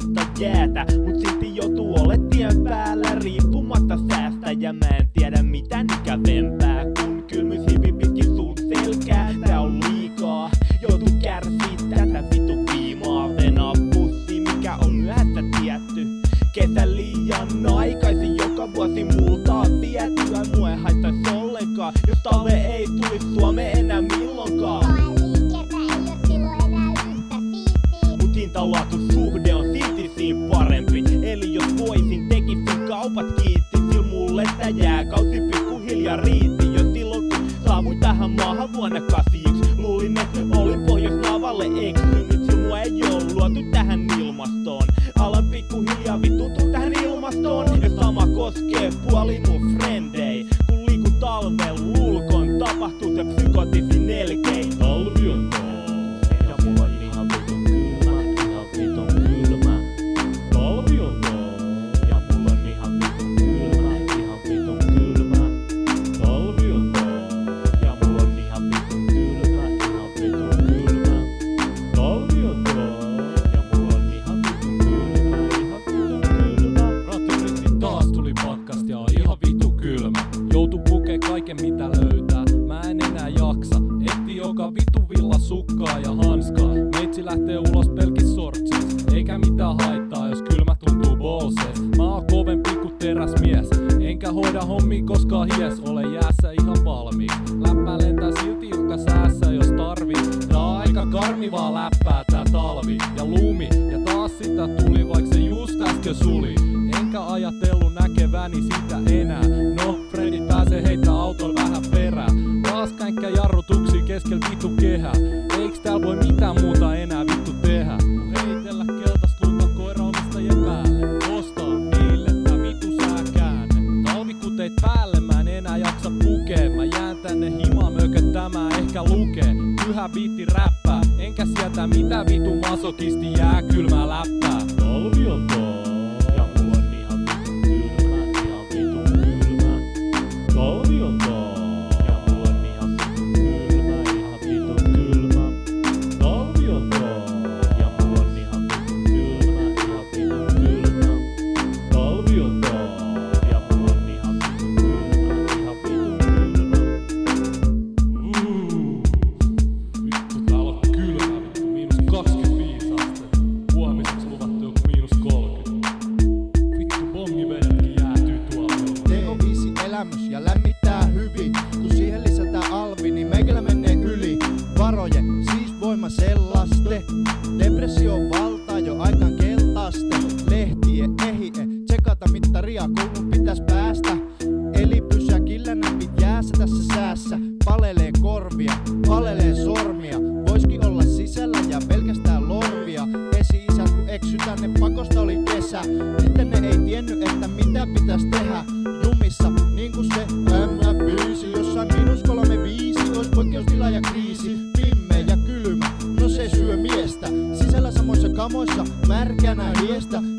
musta jäätä, mut silti joutuu ole tien päällä riippumatta säästä. Ja mä en tiedä mitään ikävempää, kun kylmyys hiipi pitkin sun selkää. Tää on liikaa, joutuu kärsii tätä vitu viimaa. Venaa pussi, mikä on myöhässä tietty. Kesä liian aikaisin, joka vuosi multa on vietyä. Mua ei haittais ollenkaan, jos talve ei tulis Suomeen enää milloinkaan. Mut hinta-laatu-suhde on silti siinä parempi. Eli jos voisin, tekisin kaupat kiitti. Sil mulle tää jääkausi pikkuhiljaa riitti. Jo silloin kun saavuin tähän maahan vuonna 81, luulin et olin Pohjois-Naavalle eksynyt. Sil mua ei oo luotu tähän ilmastoon. Alan pikkuhiljaa vittuutuu tähän ilmastoon. Ja sama koskee puoli mun frendei. Kun liikun talven ulkon, tapahtuu se psykotisin nelkein. Talvi on ja mulla on ihan vitun kylmä, ihan vitun kylmä. Talvi on ja mulla on ihan vitun kylmä, ihan vitun kylmä. Talvi on ja mulla on ihan vitun kylmä, ihan vitun kylmä. Talvi on ja mulla on ihan vitun kylmä, ihan vitun kylmä. Raturisti taas tuli pakkasta ja on ihan vitu kylmä. Joutu pukee kaiken mitä löytää, mä en enää jaksa. Etti joka vitu villa sukkaa ja hanskaa. Meitsi lähtee ulos pelkis sortsis, eikä mitään haittaa jos kylmä tuntuu bolsees. Mä oon kovempi ku teräsmies, enkä hoida hommia koskaan hies. Ole jäässä ihan valmiiksi, läppää lentää silti joka säässä jos tarvii. Tää on aika karmivaa läppää tää talvi ja lumi. Ja taas sitä tuli vaik se just äsken suli. Enkä ajatellu näkeväni sitä enää. No, Fredi pääsee heittää auton vähän perään. Taas känkkä jarrutuksi keskel vitu kehää. Eiks tääl voi mitään muuta enää vittu tehdä? Kun heitellä keltaist lunta koiraomistajien päälle. Ostaa niille tää vitu sääkäänne. Talvikuteit päälle mä en enää jaksa pukee. Mä jään tänne himamököttämään ehkä lukee. Pyhä biitti räppää, enkä sieltä mitä vitu masokisti jää kylmää läppää. Talvi on ja mulla on ihan vitun kylmä, ihan vitun kylmä. Talvi on ja mulla on ihan vitun kylmä, ihan vitun kylmä. Talvi on ja mulla on ihan vitun kylmä, ihan vitun kylmä. Talvi on ja mulla on ihan vitun kylmä, ihan vitun kylmä. Vittu täällä on kylmä vittu, -25 astetta. Huomiseksi luvattu joku -30. Vittu bongivedetkin jäätyy tuolla. TO5 elämys ja lämmittää hyvin. Kun siihen lisätään alvi, niin meikällä menee yli. Varoje, siis voima sellaste. Depressio valtaa jo aikaan keltaste. Lehtie, ehie, tsekata mittaria, koulun pitäis päästä. Eli pysäkillä näpit jäässä tässä säässä. Palelee korvia, palelee sormia. Voiskin olla sisällä ja pelkästään lorvia. Esi-isät kun eksytään, ne pakosta oli kesä. Että ne ei tiennyt, että mitä pitäis tehdä. Jumissa, niinku se MF5. Jossain -35, ois poikkeustila ja kriisi. Pimmeä ja kylmä, no se syö miestä. Sisällä samoissa kamoissa, märkänä hiestä.